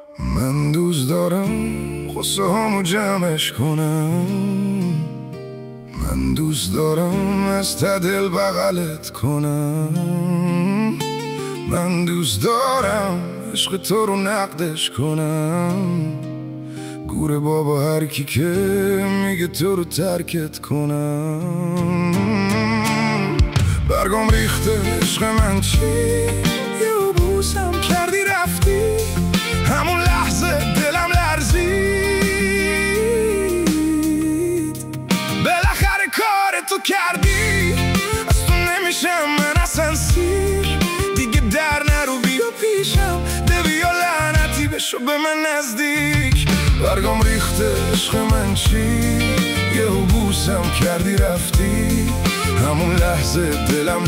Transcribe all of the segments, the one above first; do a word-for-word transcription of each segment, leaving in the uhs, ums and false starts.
من دوست دارم غصه هامو جمعش کنم. من دوست دارم از ته دل بغلت کنم. من دوست دارم عشق تو رو نقدش کنم. گوره بابا هر کی که میگه تو رو ترکت کنم. برگام ریخته عشق من چی؟ یه بوسم کردی رفتی، همون لحظه دلم لرزید. بالاخره کار تو کردی، از تو نمیشم من اصلا سیر. دیگه در نرو بیا پیشم، ده بیا لعنتی بشو به من نزدیک. برگام ریخته عشق من چی؟ یه بوسم کردی رفتی، همون لحظه دلم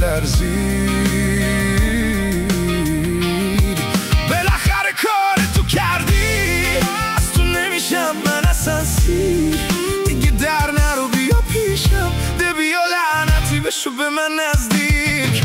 لرزید. بالاخره کار تو کردی، از تو نمیشم من اصلا سیر. دیگه در نرو بیا پیشم، ده بیا لعنتی بشو به من نزدیک.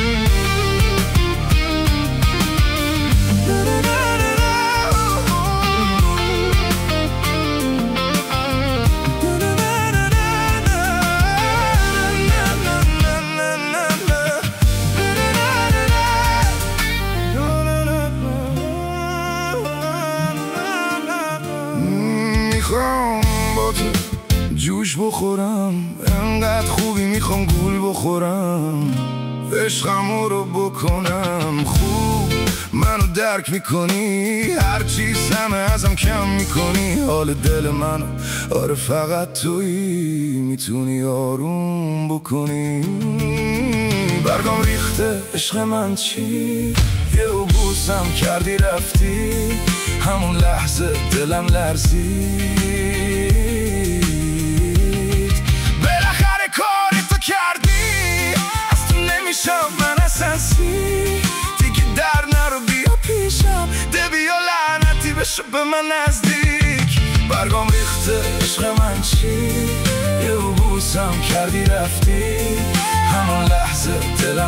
میخوام با تو جوش بخورم، انقدر خوبی میخوام گول بخورم. عشقمو رو بکنم خوب، منو درک میکنی، هر چیز همه ازم کم میکنی. حال دل منو آره فقط تویی میتونی آروم بکنی. برگام ریخته عشق من چی؟ یه بوسم کردی رفتی، همون لحظه دلم لرزید. بالاخره کار تو کردی، از تو نمیشم من اصلا سیر. دیگه در نرو بیا پیشم، ده بیا لعنتی بشو به من نزدیک. برگام ریخته عشق من چی؟ یه بوسم کردی رفتی، همون لحظه دلم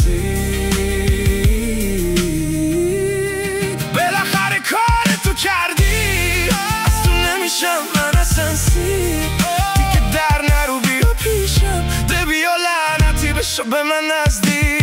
لرزید. بالاخره کار تو کردی، از تو نمیشم من اصلا سیر. دیگه در نرو بیا پیشم، ده بیا لعنتی بشو به من نزدیک.